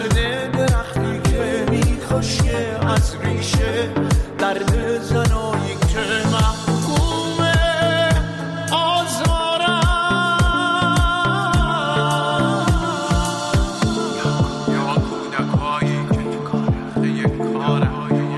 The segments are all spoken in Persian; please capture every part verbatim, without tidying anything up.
درد درختی که میخوشه از ریشه، درد زنایی که محکومه آزارم. یا کودکایی که تو کاره یک کاره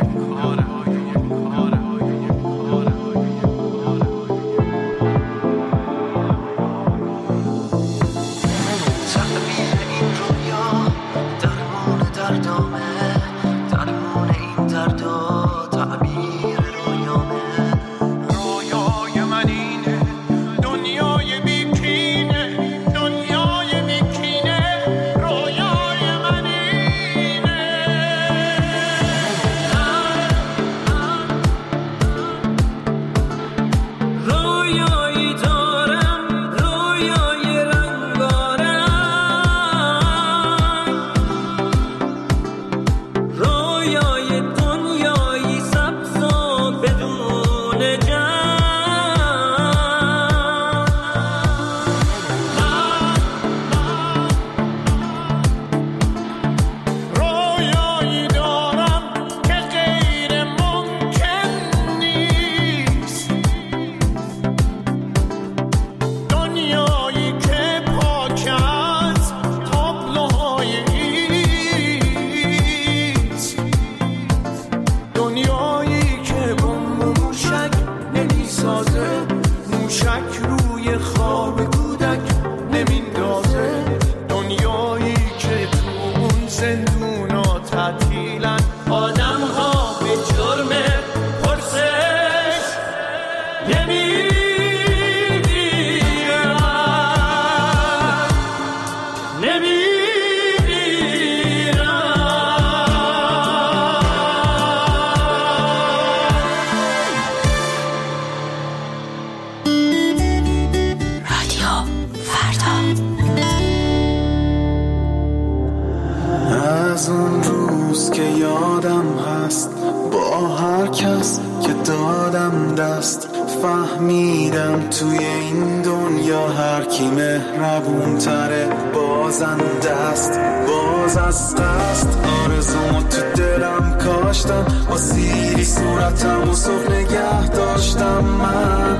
فهمیدم توی این دنیا هر کی مهربون تره بازنده است، باز از قصد آرزومو تو دلم کاشتم، با سیری صورتم و صبح نگه داشتم. من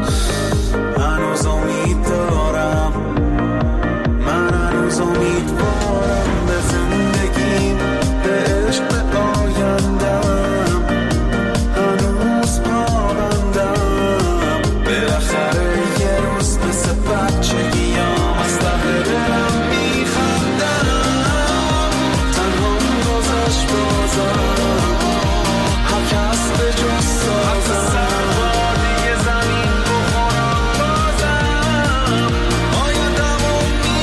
هنوز امید دارم، من هنوز امیدوارم به زندگیم، به عشق، به آیندم، هنوز پابندم. بالاخره یه روز مثل بچگیام از ته دلم میخندم، تنها گذشت بازم، هر کس به جز سازم، سربادی زمین بخورم بازم، آیندمو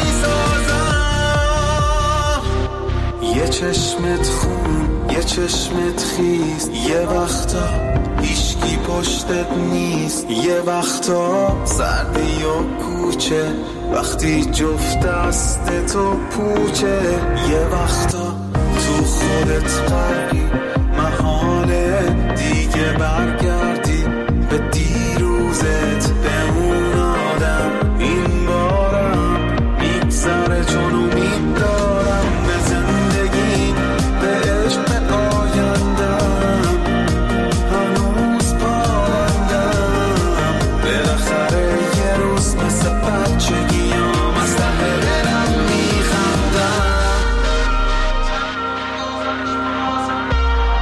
میسازم. یه چشمت خون، یه چشمت خیز، یه وقتا هیچکی پشتت نیست، یه وقتا سردی و کوچه وقتی جفت دست تو پوچه، یه وقتا تو خودت غرقی، محاله دیگه برگردی به دیروزت، به اون آدم. این بارم میگذره چون امید دارم به زندگی، به عشق، به آیندم، هنوز پابندم. بالاخره یه روز مثل بچگیام از ته دلم میخندم.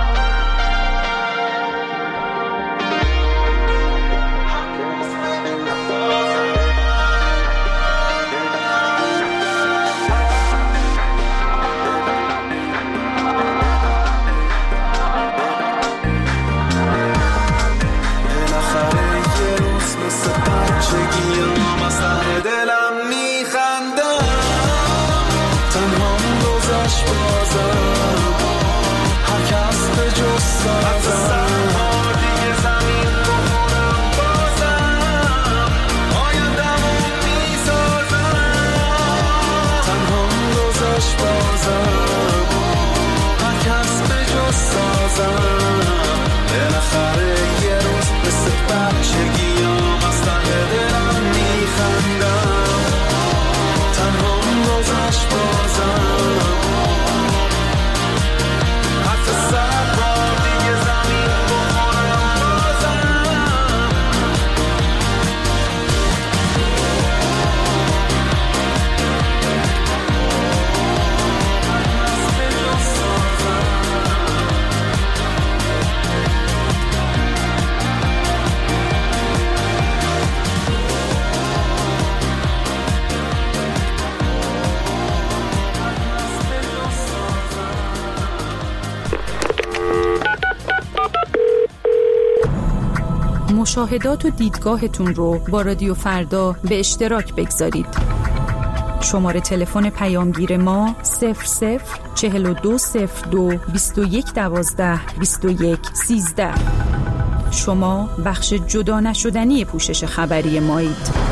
مشاهدات و دیدگاهتون رو با رادیو فردا به اشتراک بگذارید. شماره تلفن پیامگیر ما صفر صفر چهل و دو صفر دو بیست و یک دوازده بیست و یک سیزده. شما بخش جدا نشدنی پوشش خبری مایید.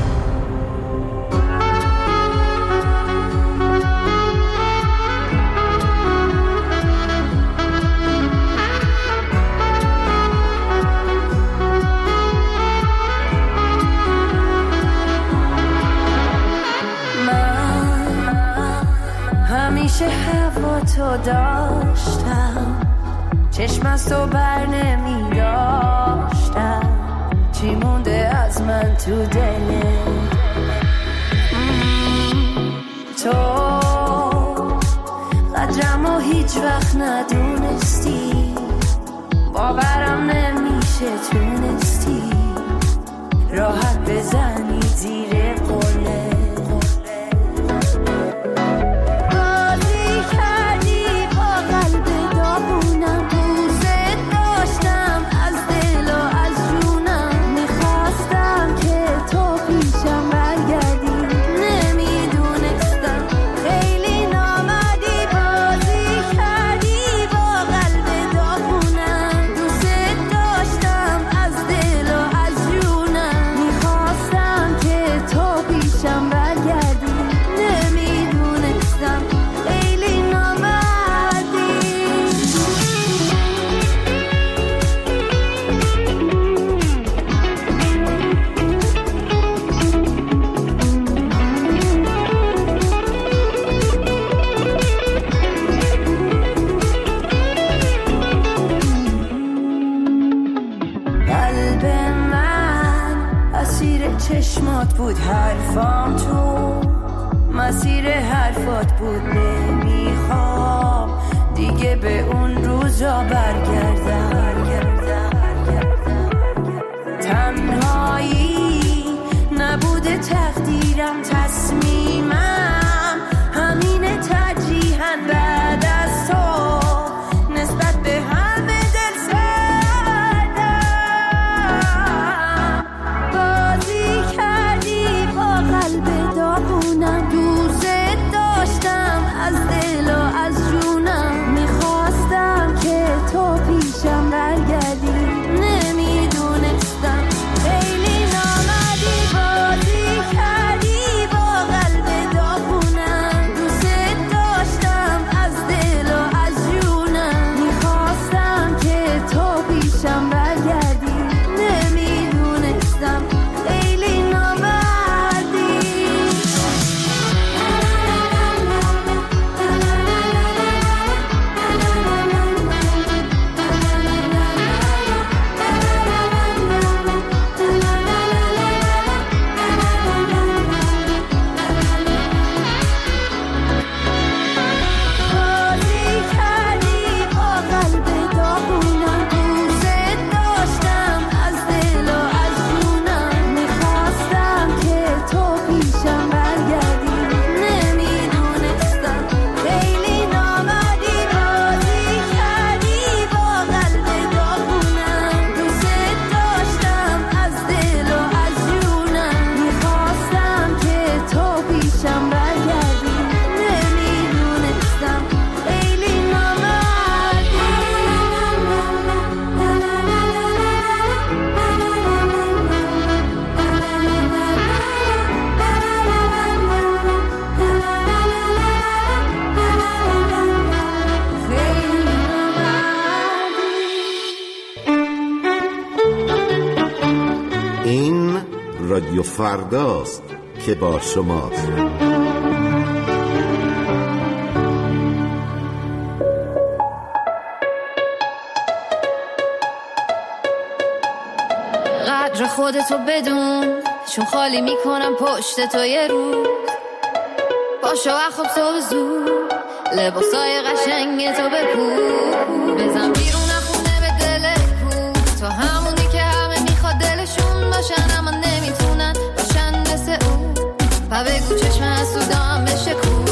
تو داشتم چشم از تو بر نمی داشتم، چی مونده از من تو دلت؟ تو قدرم و هیچ وقت ندونستی، باورم نمیشه تونستی راحت بزنی زیر قله. چشمات بود حرفام، تو مسیر حرفات بود، نمیخوام دیگه به اون روزا برگردم. تنهایی نبوده تقدیرم، تصمیمم همینه ترجیحاً بعد از تو نسبت به همه دل سردم. بازی کردی با قلب داغونم، دوست داشتم از دل و از جونم، میخواستم که تو پیشم برگردی، نمیدونستم خیلی نامردی. بازی کردی با قلب داغونم، دوست داشتم از دل و از جونم، میخواستم که تو پیشم برگردی، نمیدونستم خیلی نامردی. بازی کردی با قلب داغونم، دوست داشتم از دل و از جونم، میخواستم که تو پیشم برگردی، نمیدونستم خیلی نامردی. بازی کردی با قلب داغونم، دوست داشتم از دل و از جونم، میخواستم که تو پیشم برگردی، نمیدونستم خیلی نامردی. این رادیو فرداست که با شماست. قدر خودتو بدون، چون خالی میکنم پشت تو یه روز. پاشو اخواب صبح زود، لباسای قشنگ تو بپوش، بزن بیرون خونه به دل کو. تو همونی که همه میخواد دلشون باشن اما نمیتونن باشن مثل اون. و بگو چشم حسودام بشه کو.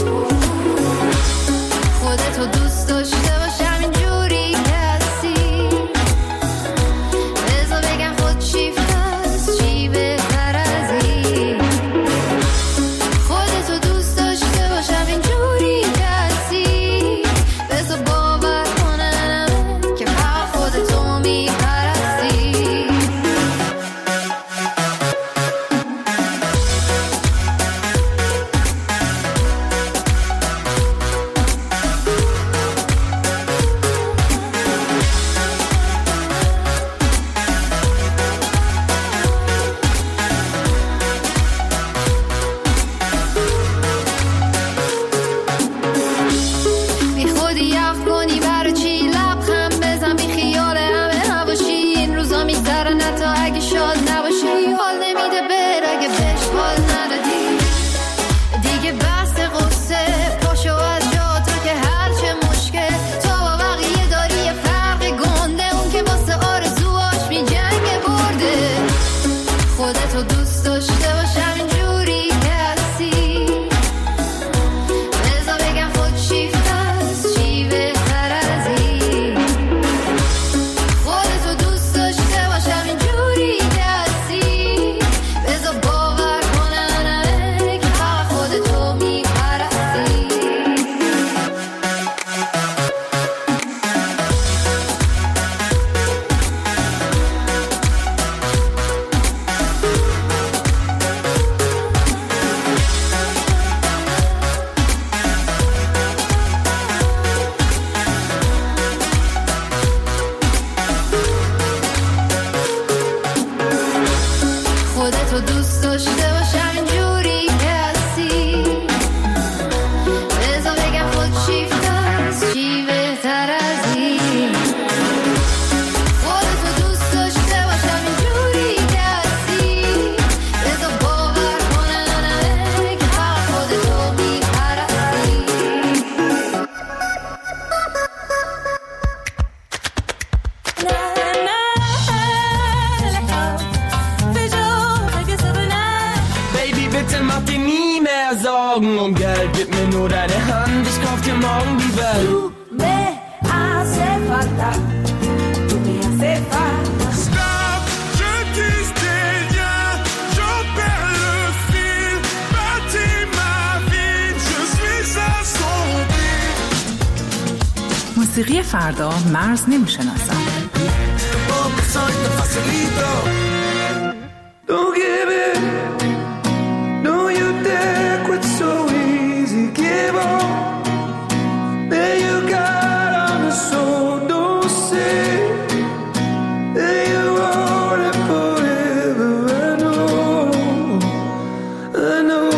خودتو دوست داشته باش همین جوری که هستی، بذار بگم خود volver. Tú me hace falta, tú me hace falta. Stop, je dis rien, j'en perds le fil. Bâtis ma vie, je suis assombri. موسیقی فردا مرز نمیشناسد. Don't give it, don't you dare quit so easy, give up. There you got on the soul, don't say that you want it forever. I know, I know.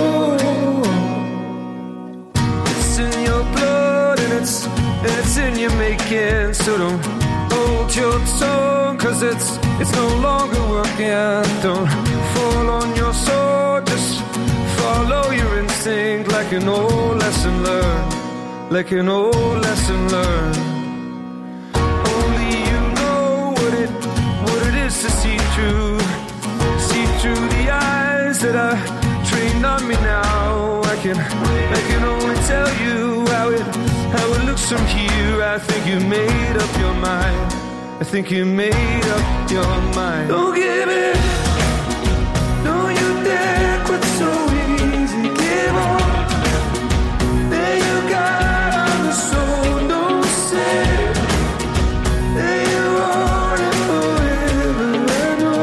It's in your blood and it's, and it's in your making, so don't hold your tongue, cause it's, it's no longer working. Don't fall on your sword, just follow your instinct like an old lesson learned, like an old lesson learned. Only you know what it, what it is to see through, see through the eyes that are trained on me now. I can, I can only tell you how it, how it looks from here. I think you made up your mind. I think you made up your mind. Don't give it, don't you dare quit so easy, give up. There you got on the soul, don't say that you want it forever. I know,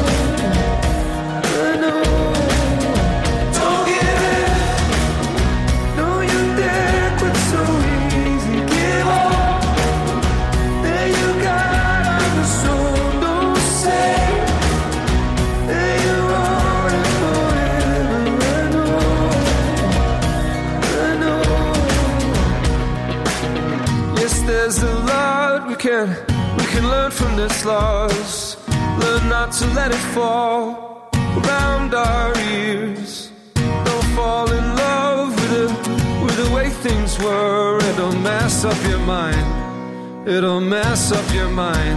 I know. Don't give it, don't you dare quit so easy, give up. There you got on the soul, don't say that you want it forever. I know, I know. Yes, there's a lot we can, we can learn from this loss. Learn not to let it fall around our ears. Don't fall in love with the, with the way things were. It'll mess up your mind. It'll mess up your mind.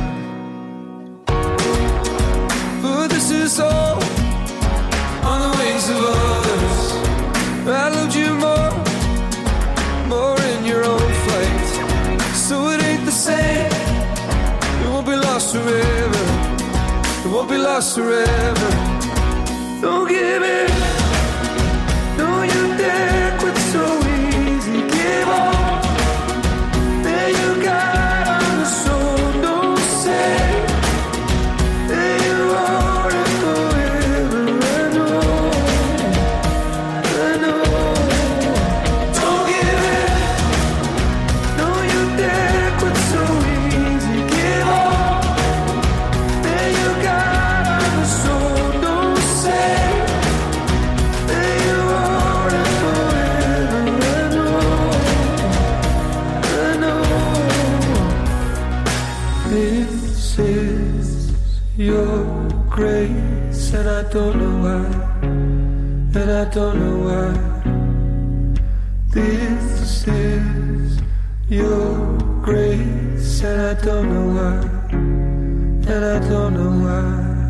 But this is all on the wings of others. I loved you more, more in your own flight. So it ain't the same. It won't be lost forever. It won't be lost forever. Don't give it, don't you dare quit so easy, give up. There you got on the soul, don't say that you want it forever. I know, I know. Don't give it, don't you dare quit so easy, give up. There you got on the soul, don't say that you want it forever. I know, I know. This is your grace, and I don't know why, and I don't know why. This is your grace, and I don't know why, and I don't know why.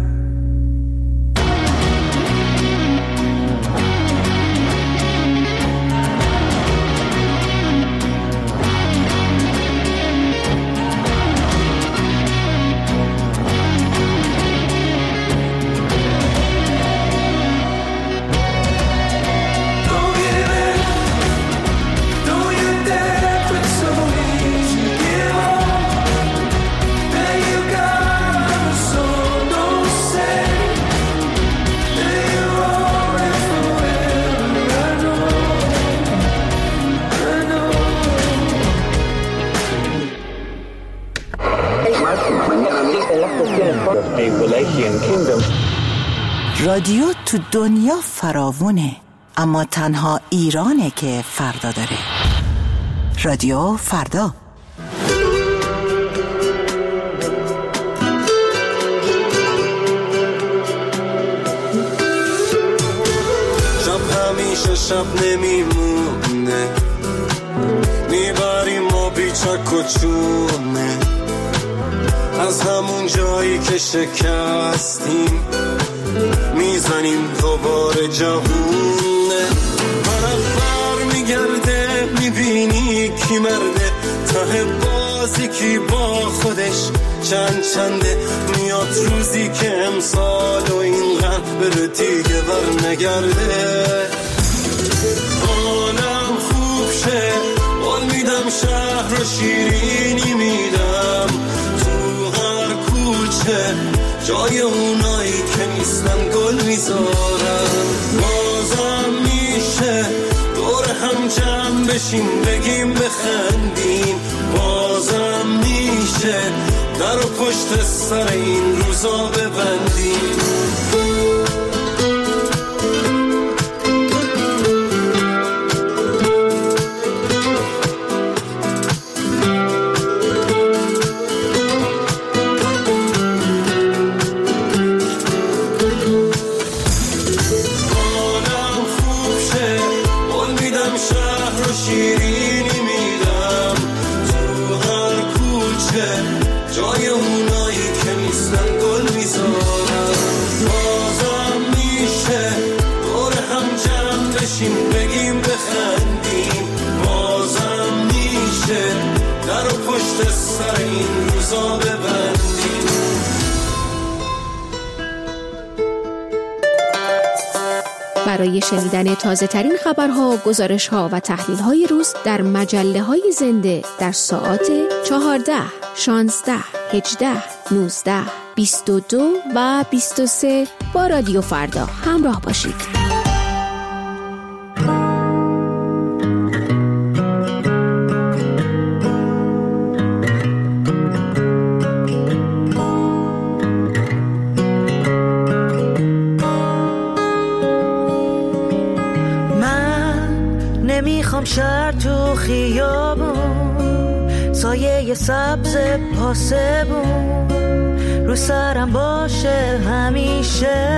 Don't give it, don't you dare quit so easy, give up. There you got on the soul, don't say that you want it forever. I know, I know. رادیو تو دنیا فراوونه، اما تنها ایرانه که فردا داره. رادیو فردا. شب همیشه شب نمیمونه، میبریم ما بیچک و چونه، از همون جایی که شکستیم میزنیم دوباره جهونه. طرف بر میگرده میبینی کی مرده، ته بازی کی با خودش چند چنده. میاد روزی که امسال و این غم بره دیگه بر نگرده. حالم خوب شه بال میدم، شهر رو شیرینی میدم، تو هر کوچه جای اونایی که نیستن گل میذارم. بازم میشه دور هم جمع بشیم بگیم بخندیم، بازم میشه در و پشت سر این روزا ببندیم. جای اونایی که نیستن گل میذارم. بازم میشه دور هم جمع بشیم بگیم بخندیم، بازم میشه در و پشت سر این روزا ببندیم. برای شنیدن تازه ترین خبرها، گزارش‌ها و تحلیل‌های روز در مجله‌های زنده در ساعات چهارده، شانزده، هجده، نوزده، بیست و دو و بیست و سه با رادیو فردا همراه باشید. نمیخوام شهر تو خیابون، سایه سبز پاسبون رو سرم باشه همیشه.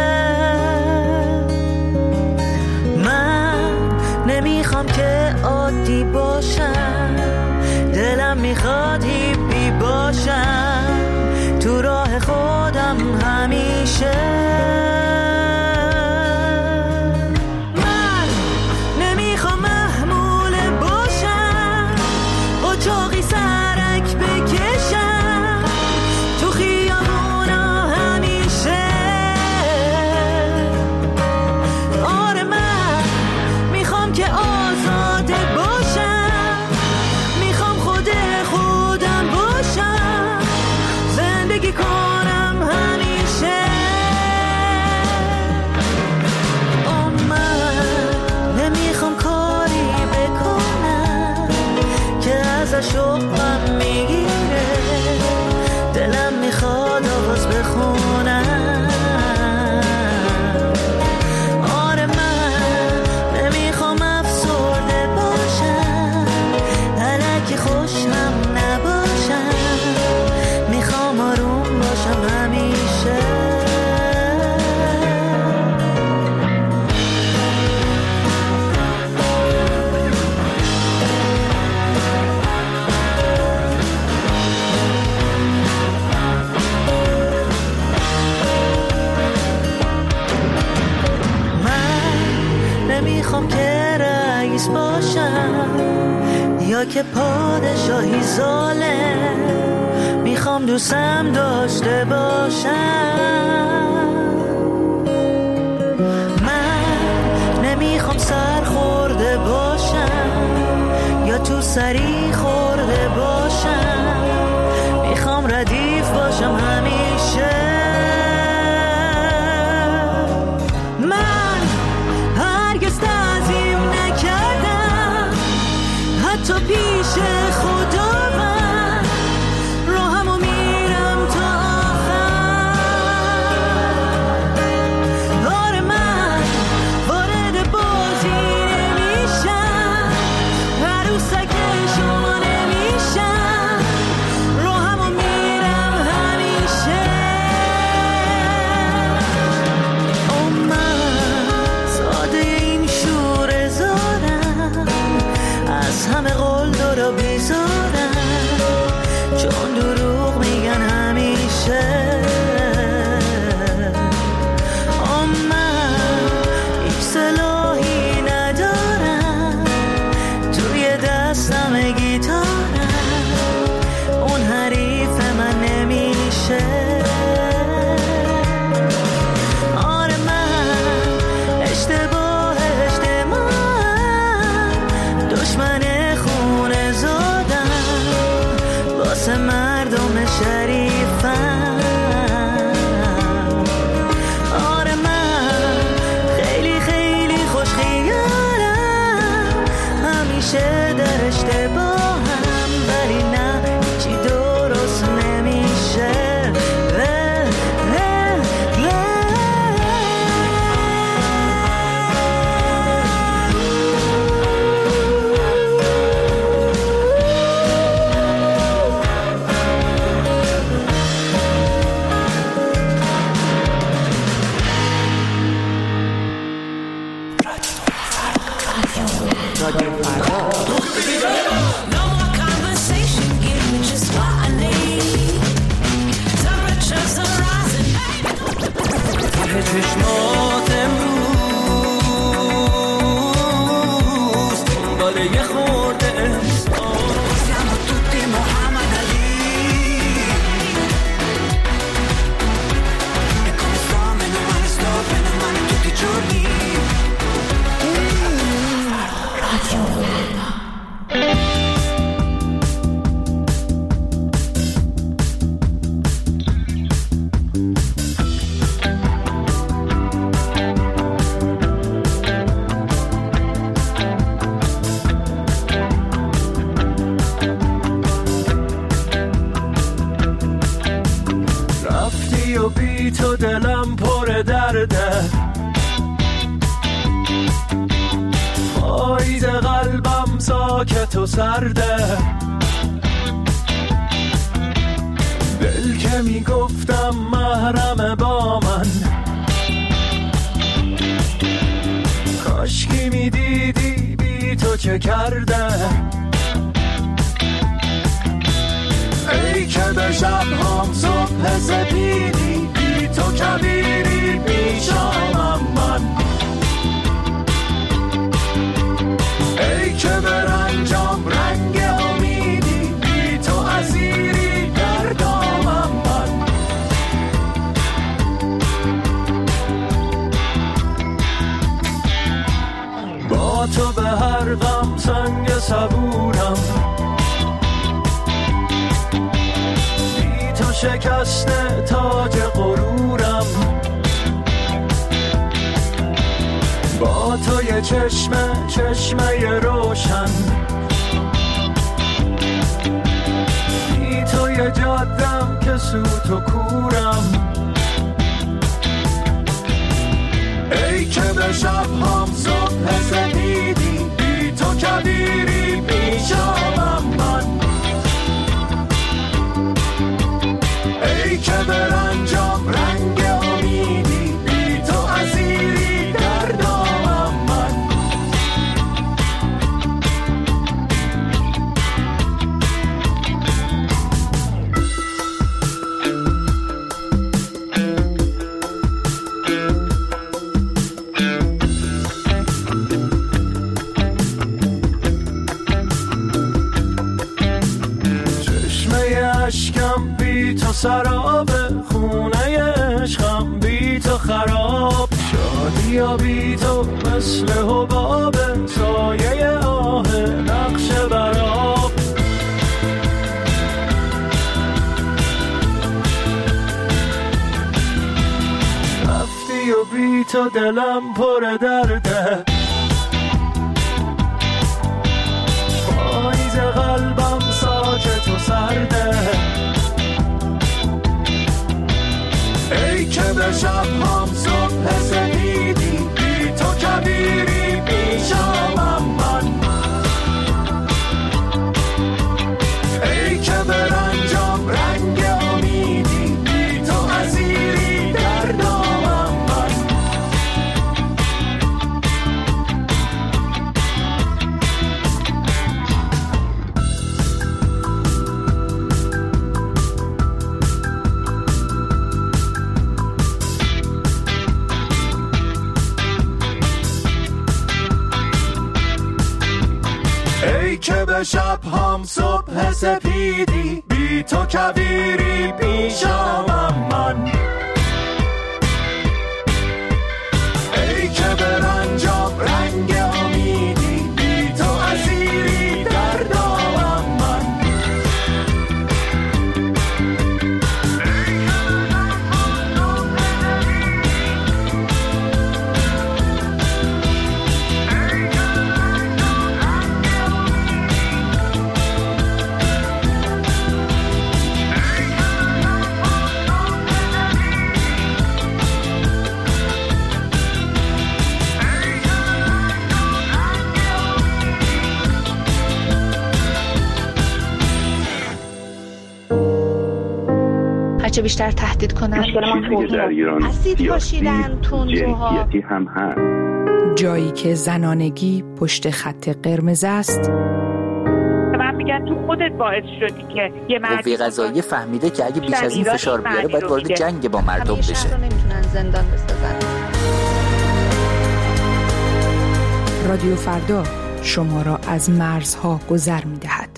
من نمیخوام که عادی باشم، دلم میخواد هیپی باشم تو راه خودم همیشه. شوقم میگیره، دلم میخواد آواز بخونم. آره من نمیخوام افسرده باشم، الکی خوشم نباشم، میخوام آروم باشم همیشه. نمیخوام که رئیس باشم یا که پادشاهی ظالم، میخوام دوستم داشته باشم. من نمیخوام سر خورده باشم یا تو سری خورده باشم، میخوام ردیف باشم همیشه. تو پیش خدا من راهمو میرم تا آخر. آره من وارد بازی نمیشم، عروسک شما تو سرده، دل که میگفتم محرم با من، کاشکی میدیدی بی تو چه کرده. ای که به شب هم صبح سپیدی بی تو کبیری پیشامم من، ای که به رنجام رنگ امیدی بی تو اسیری در دامم من. با تو به هر غم سنگ صبورم، بی تو شکسته تاج غرورم. با تو یه چشمه چشمه روشن، بی تو یه جادم که سوت و کورم. ای که به شب هم صبح سپیدی بی تو کبیری پیشامم من، ای که به رنجام رنگ امیدی بی تو اسیری در دامم من. اشکم بی تو سراب، خونه عشقم بی تو خراب. شادی و بی تو مثل حباب، سایه آه نقش براب. رفتی و بی تو دلم پر درده، پاییز قلبم ساکت و سرده. ای که به شب هم صبح سپیدی بی تو کبیری پیشامم من، ای که به رنجام رنگ امیدی بی تو اسیری در دامم من. ای که به شب هم صبح سپیدی بی تو کبیری پیشامم من، ای که به رنجام رنگ امیدی بی تو اسیری در دامم من. هرچه بیشتر تهدید کنن اسید پاشیدن تندروها هم هست. جایی که زنانگی پشت خط قرمز است. من میگم تو خودت باعث شدی که یه مرد قوه قضاییه فهمیده که اگه بیش از این فشار بیاره باید وارد جنگ با مردم بشه. همیشه رو نمیتونن زندان بسازن. رادیو فردا شما را از مرزها گذر می‌دهد.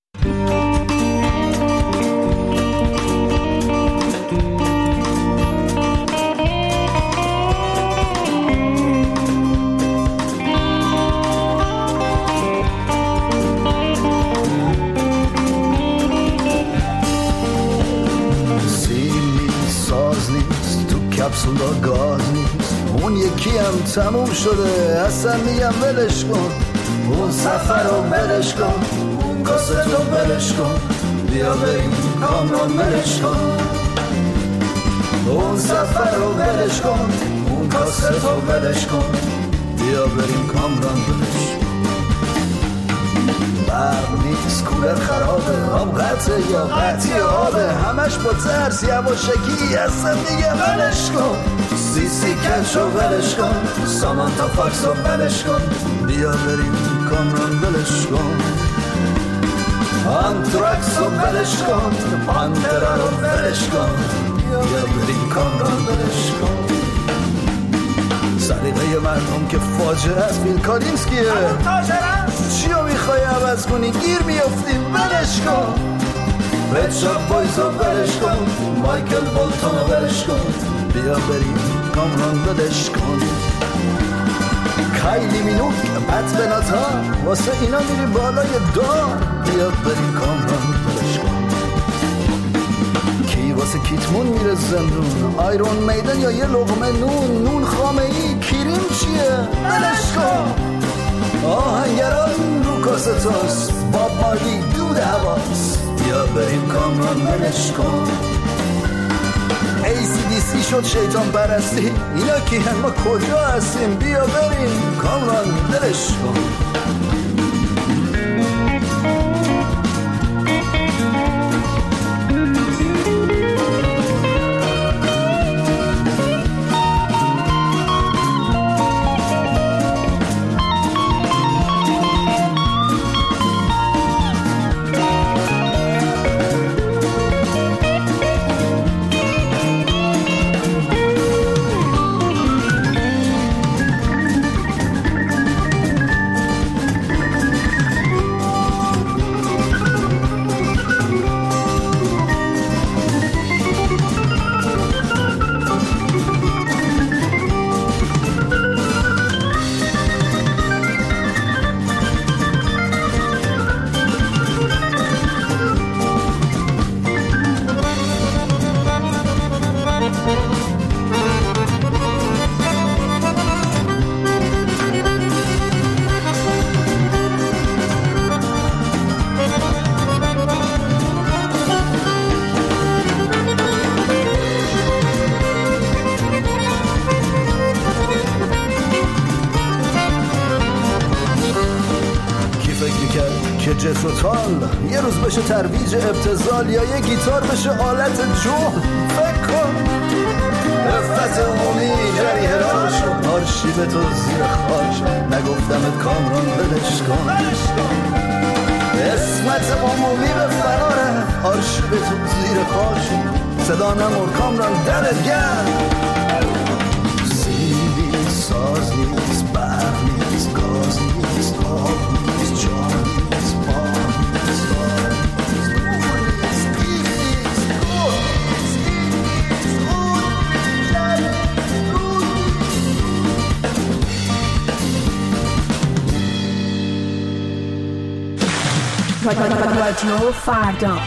کپسولا گاز نیست، اون یکی هم تموم شده اصلا میگم ولش کن، اون سفر رو ولش کن، اون کاست رو ولش کن، بیا بریم کامران ولش کن، اون سفر رو ولش کن، اون کاست رو ولش کن، بیا بریم کامران ولش کن. برق نیست، کولر خرابه، آب قطعه یا قطعی آبه، همش با ترس یواشکی هستم دیگه ولش کن. سی سی کچ رو ولش کن، سامانتا فاکس رو ولش کن، بیا بریم کامران ولش کن. آنتراکس رو ولش کن، پانترا رو ولش کن، بیا بریم کامران ولش کن. سلیقه مردم که فاجعه است، فیل کالینسکیه، چی رو میخوای عوض کنی؟ گیر میافتیم ولش کن. رد شاپ بایز رو ولش کن، مایکل بولتون رو ولش کن، بیا بریم کامران ولش کن. کایلی مینوک پت بناتا واسه اینا میری بالای دار، بیا بریم کامران ولش کن. کی واسه کیتمون میره زندون، آیرون میدن یا یه لقمه نون، نون خامه ای کریم چیه ولش کن. آهنگران رو کاسه توست، باب مارلی دود حواس، بیا بریم کامران ولش کن. ای سی دی سی شد شیطان پرستی، اینا کی هم ما کجا هستیم؟ بیا بریم کامران ولش کن. یه روز بشه ترویج ابتذال یا یه گیتار بشه آلت جون. فکر کن رفت عمومی جریه راشو، آرشیو تو زیر خاش، نگفتمت کامران ولش کن. اسمت عمومی به فراره، آرشیو تو زیر خاش، صدا نمور کامران دلت گرم. سیبی ساز نیست، برق نیست، گاز نیست، آب نیست، جان نیست، بار نیست، آب نیست، نور نیست، دیو نیست، گل نیست، نیست، خود نیست، رود نیست. رادیو فردا.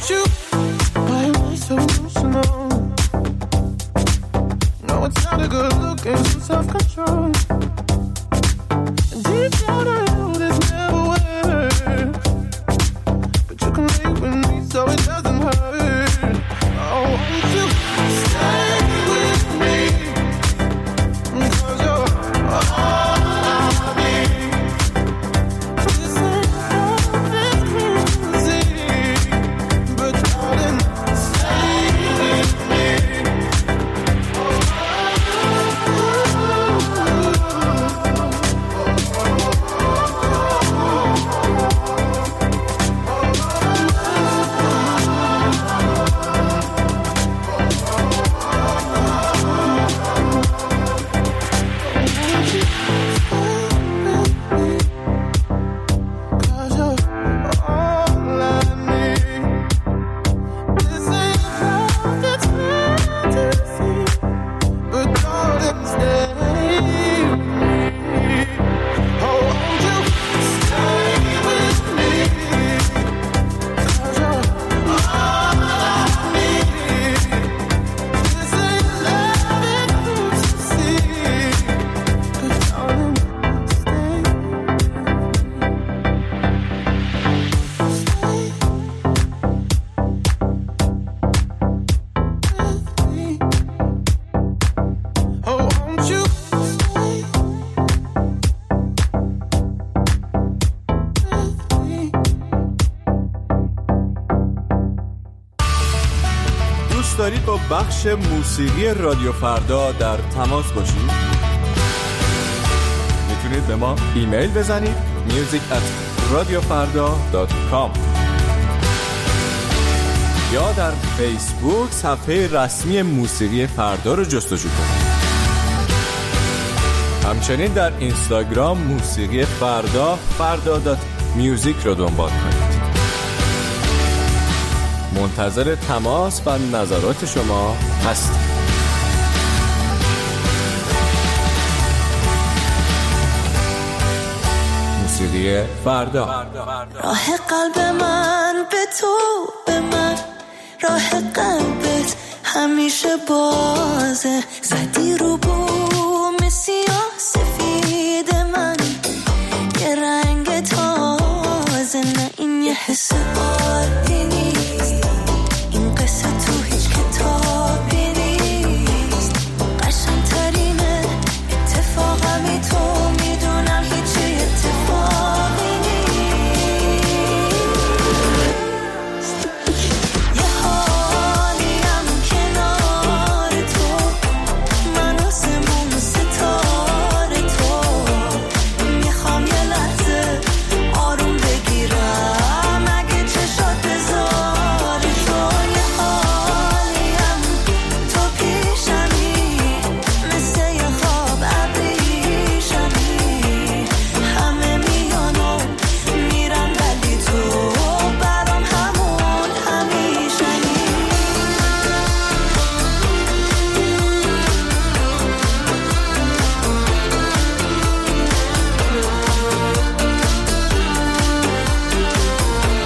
want you. Why am I so emotional? No, it's not a good look and some self-control. And deep down I know this never works, but you can lay with me so it doesn't hurt. Oh, won't you stay with me? 'Cause you're all I need. This ain't love, it's crazy, but darling, stay with me. دارید با بخش موسیقی رادیو فردا در تماس باشید؟ میتونید به ما ایمیل بزنید music at radiofarda dot com یا در فیسبوک صفحه رسمی موسیقی فردا رو جستجو کنید. همچنین در اینستاگرام موسیقی فردا فردا دات میوزیک رو دنبال کنید. منتظر تماس و نظرات شما هستیم. موسیقی فردا. راه قلب من به تو، به من راه قلبت همیشه بازه. زدی رو بوم سیاه سفید من یه رنگ تازه، نه این یه حس عادی